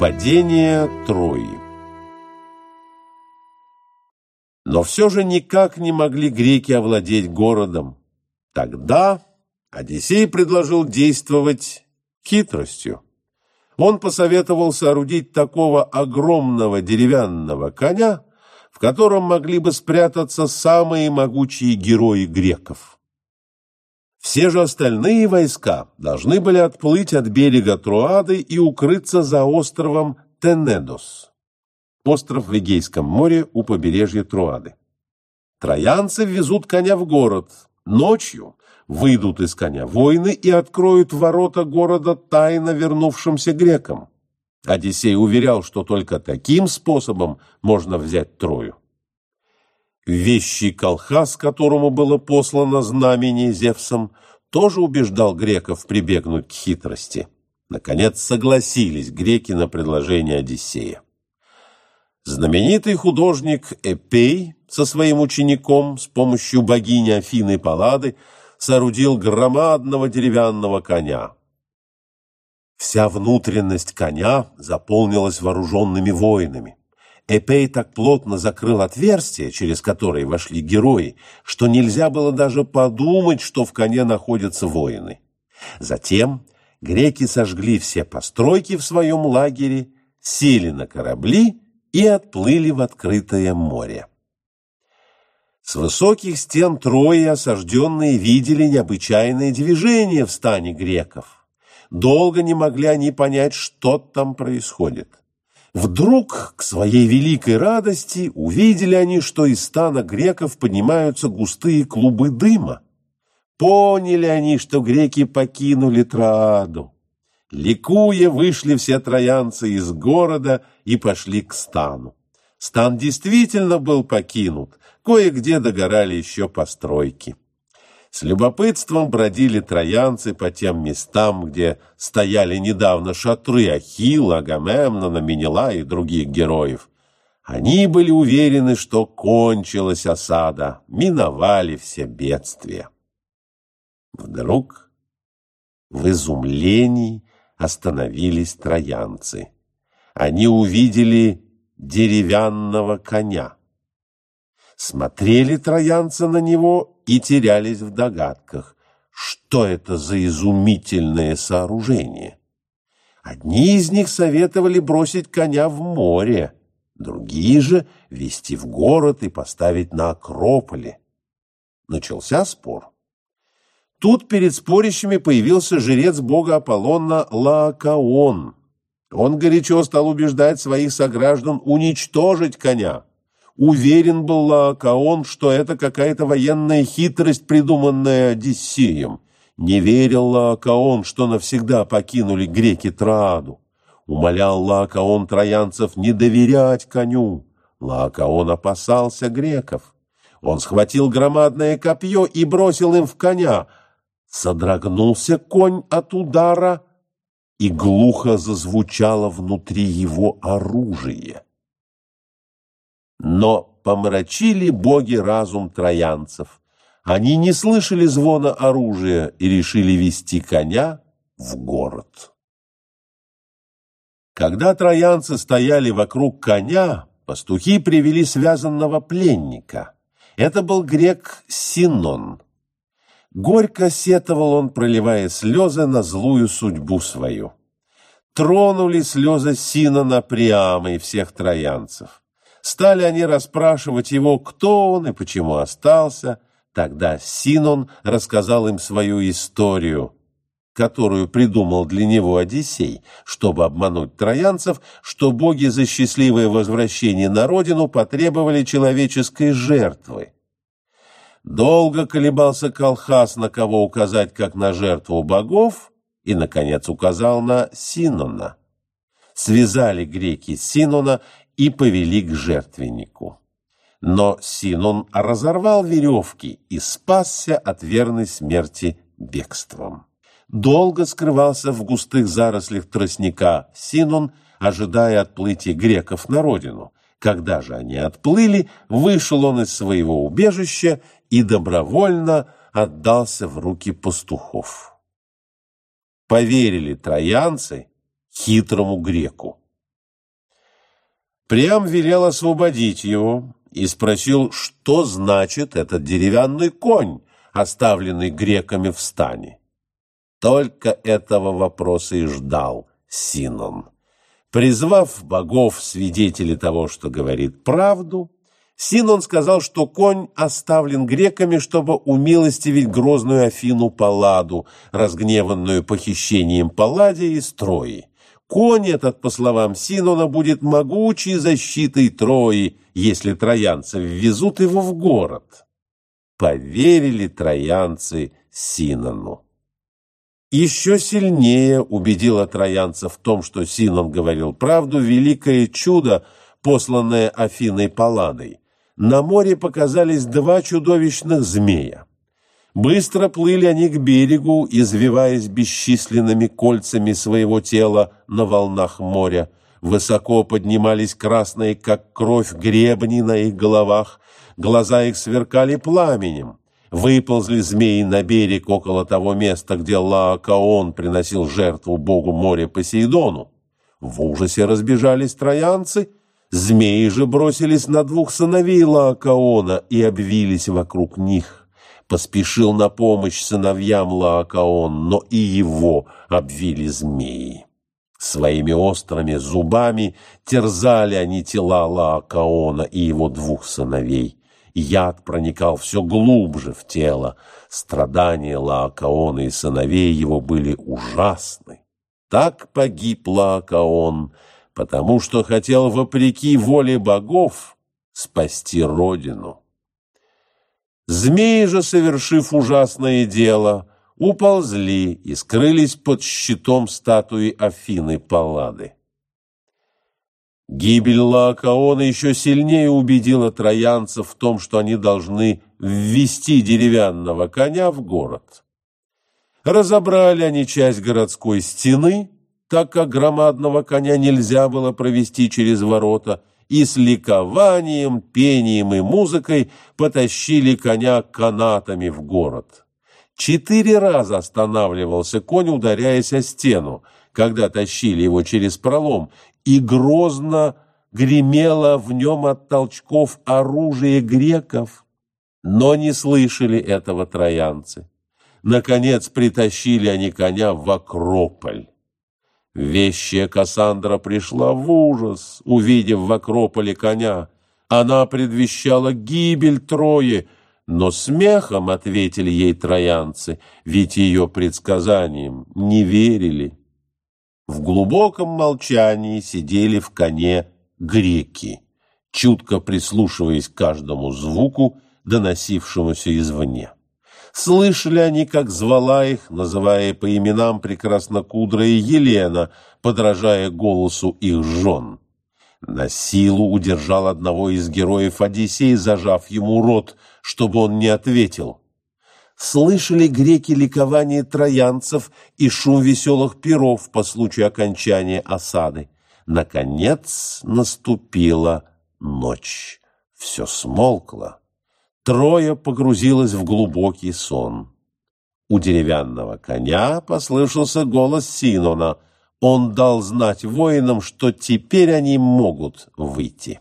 Падение Трои. Но все же никак не могли греки овладеть городом. Тогда Одиссей предложил действовать хитростью. Он посоветовал соорудить такого огромного деревянного коня, в котором могли бы спрятаться самые могучие герои греков. Все же остальные войска должны были отплыть от берега Троады и укрыться за островом Тенедос, остров в Эгейском море у побережья Троады. Троянцы ввезут коня в город. Ночью выйдут из коня воины и откроют ворота города тайно вернувшимся грекам. Одиссей уверял, что только таким способом можно взять Трою. Вещий Колхас, которому было послано знамение Зевсом, тоже убеждал греков прибегнуть к хитрости. Наконец согласились греки на предложение Одиссея. Знаменитый художник Эпей со своим учеником с помощью богини Афины Паллады соорудил громадного деревянного коня. Вся внутренность коня заполнилась вооруженными воинами. Эпей так плотно закрыл отверстие, через которое вошли герои, что нельзя было даже подумать, что в коне находятся воины. Затем греки сожгли все постройки в своем лагере, сели на корабли и отплыли в открытое море. С высоких стен Трои осажденные видели необычайное движение в стане греков. Долго не могли они понять, что там происходит. Вдруг, к своей великой радости, увидели они, что из стана греков поднимаются густые клубы дыма. Поняли они, что греки покинули Троаду. Ликуя, вышли все троянцы из города и пошли к стану. Стан действительно был покинут, кое-где догорали еще постройки. С любопытством бродили троянцы по тем местам, где стояли недавно шатры Ахилла, Агамемнона, Менелая и других героев. Они были уверены, что кончилась осада, миновали все бедствия. Вдруг в изумлении остановились троянцы. Они увидели деревянного коня. Смотрели троянцы на него и терялись в догадках, что это за изумительное сооружение. Одни из них советовали бросить коня в море, другие же везти в город и поставить на Акрополе. Начался спор. Тут перед спорящими появился жрец бога Аполлона Лаокоон. Он горячо стал убеждать своих сограждан уничтожить коня. Уверен был Лаокоон, что это какая-то военная хитрость, придуманная Одиссеем. Не верил Лаокоон, что навсегда покинули греки Троаду. Умолял Лаокоон троянцев не доверять коню. Лаокоон опасался греков. Он схватил громадное копье и бросил им в коня. Содрогнулся конь от удара, и глухо зазвучало внутри его оружие. Но помрачили боги разум троянцев. Они не слышали звона оружия и решили вести коня в город. Когда троянцы стояли вокруг коня, пастухи привели связанного пленника. Это был грек Синон. Горько сетовал он, проливая слезы на злую судьбу свою. Тронули слезы Синона Приама и всех троянцев. Стали они расспрашивать его, кто он и почему остался. Тогда Синон рассказал им свою историю, которую придумал для него Одиссей, чтобы обмануть троянцев, что боги за счастливое возвращение на родину потребовали человеческой жертвы. Долго колебался Колхас, на кого указать, как на жертву богов, и, наконец, указал на Синона. Связали греки Синона и повели к жертвеннику. Но Синон разорвал веревки и спасся от верной смерти бегством. Долго скрывался в густых зарослях тростника Синон, ожидая отплытия греков на родину. Когда же они отплыли, вышел он из своего убежища и добровольно отдался в руки пастухов. Поверили троянцы хитрому греку. Приам велел освободить его и спросил, что значит этот деревянный конь, оставленный греками в стане. Только этого вопроса и ждал Синон. Призвав богов свидетелей того, что говорит правду, Синон сказал, что конь оставлен греками, чтобы умилостивить грозную Афину Палладу, разгневанную похищением Палладия из Трои. Конь этот, по словам Синона, будет могучей защитой Трои, если троянцы ввезут его в город. Поверили троянцы Синону. Еще сильнее убедило троянцев в том, что Синон говорил правду, великое чудо, посланное Афиной Палладой. На море показались два чудовищных змея. Быстро плыли они к берегу, извиваясь бесчисленными кольцами своего тела на волнах моря. Высоко поднимались красные, как кровь, гребни на их головах. Глаза их сверкали пламенем. Выползли змеи на берег около того места, где Лаокоон приносил жертву богу моря Посейдону. В ужасе разбежались троянцы. Змеи же бросились на двух сыновей Лаокоона и обвились вокруг них. Поспешил на помощь сыновьям Лаокоон, но и его обвили змеи. Своими острыми зубами терзали они тела Лаокоона и его двух сыновей. Яд проникал все глубже в тело. Страдания Лаокоона и сыновей его были ужасны. Так погиб Лаокоон, потому что хотел, вопреки воле богов, спасти родину. Змеи же, совершив ужасное дело, уползли и скрылись под щитом статуи Афины Паллады. Гибель Лаокоона еще сильнее убедила троянцев в том, что они должны ввести деревянного коня в город. Разобрали они часть городской стены, так как громадного коня нельзя было провести через ворота, и с ликованием, пением и музыкой потащили коня канатами в город. 4 раза останавливался конь, ударяясь о стену, когда тащили его через пролом, и грозно гремело в нем от толчков оружие греков. Но не слышали этого троянцы. Наконец притащили они коня в Акрополь. Вещая Кассандра пришла в ужас, увидев в Акрополе коня. Она предвещала гибель Трои, но смехом ответили ей троянцы, ведь ее предсказаниям не верили. В глубоком молчании сидели в коне греки, чутко прислушиваясь к каждому звуку, доносившемуся извне. Слышали они, как звала их, называя по именам прекраснокудрая Елена, подражая голосу их жен. На силу удержал одного из героев Одиссей, зажав ему рот, чтобы он не ответил. Слышали греки ликование троянцев и шум веселых пиров по случаю окончания осады. Наконец наступила ночь. Все смолкло. Троя погрузилась в глубокий сон. У деревянного коня послышался голос Синона. Он дал знать воинам, что теперь они могут выйти.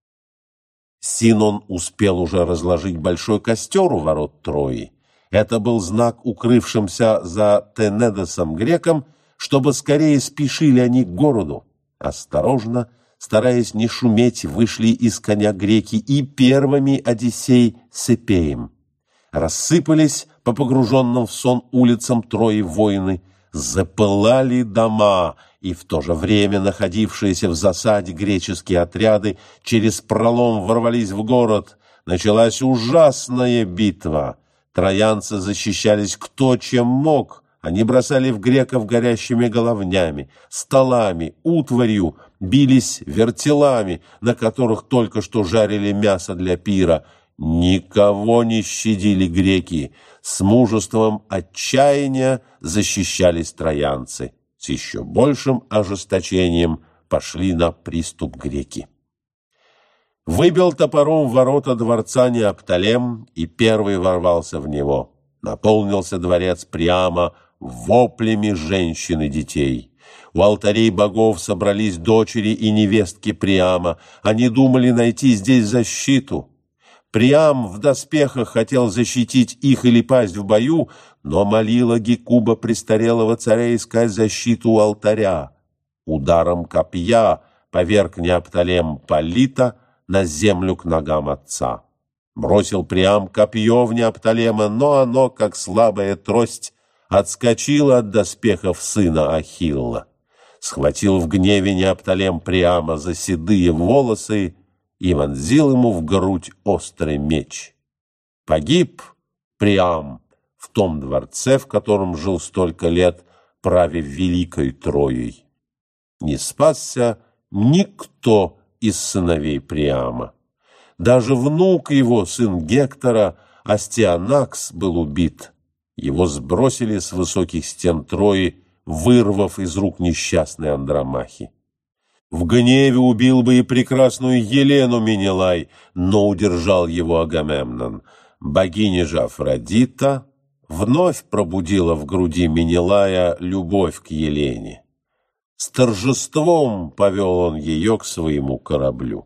Синон успел уже разложить большой костер у ворот Трои. Это был знак укрывшимся за Тенедосом грекам, чтобы скорее спешили они к городу. Осторожно, стараясь не шуметь, вышли из коня греки и первыми Одиссей с Эпеем. Рассыпались по погруженным в сон улицам Трои воины, запылали дома, и в то же время находившиеся в засаде греческие отряды через пролом ворвались в город. Началась ужасная битва. Троянцы защищались кто чем мог. Они бросали в греков горящими головнями, столами, утварью, бились вертелами, на которых только что жарили мясо для пира. Никого не щадили греки. С мужеством отчаяния защищались троянцы. С еще большим ожесточением пошли на приступ греки. Выбил топором ворота дворца Неоптолем и первый ворвался в него. Наполнился дворец прямо воплями женщин и детей. У алтарей богов собрались дочери и невестки Приама. Они думали найти здесь защиту. Приам в доспехах хотел защитить их или пасть в бою, но молила Гекуба престарелого царя искать защиту у алтаря. Ударом копья поверг Неоптолем Полита на землю к ногам отца. Бросил Приам копье в Неоптолема, но оно, как слабая трость, отскочило от доспехов сына Ахилла. Схватил в гневе Неоптолем Приама за седые волосы и вонзил ему в грудь острый меч. Погиб Приам в том дворце, в котором жил столько лет, правя великой Троей. Не спасся никто из сыновей Приама. Даже внук его, сын Гектора, Астианакс, был убит. Его сбросили с высоких стен Трои, вырвав из рук несчастной Андромахи. В гневе убил бы и прекрасную Елену Менелай, но удержал его Агамемнон. Богиня же Афродита вновь пробудила в груди Менелая любовь к Елене. С торжеством повел он ее к своему кораблю.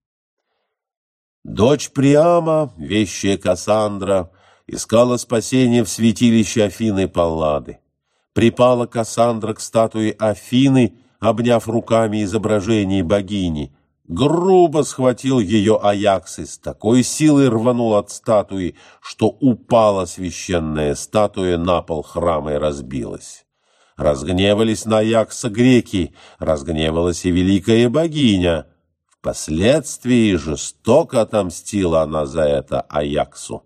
Дочь Приама, вещая Кассандра, искала спасения в святилище Афины Паллады. Припала Кассандра к статуе Афины, обняв руками изображение богини. Грубо схватил ее Аякс и с такой силой рванул от статуи, что упала священная статуя на пол храма и разбилась. Разгневались на Аякса греки, разгневалась и великая богиня. Впоследствии жестоко отомстила она за это Аяксу.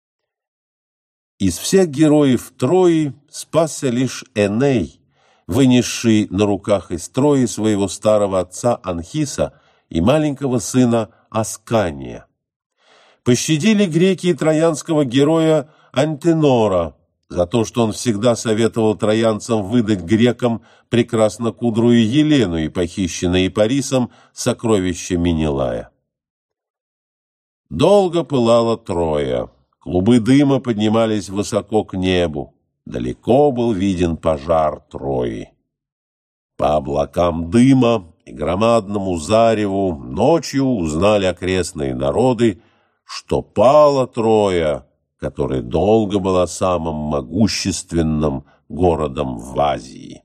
Из всех героев Трои спасся лишь Эней, вынесший на руках из Трои своего старого отца Анхиса и маленького сына Аскания. Пощадили греки и троянского героя Антенора за то, что он всегда советовал троянцам выдать грекам прекраснокудрую Елену и похищенное Парисом сокровище Менелая. Долго пылала Троя. Клубы дыма поднимались высоко к небу. Далеко был виден пожар Трои. По облакам дыма и громадному зареву ночью узнали окрестные народы, что пала Троя, которая долго была самым могущественным городом в Азии.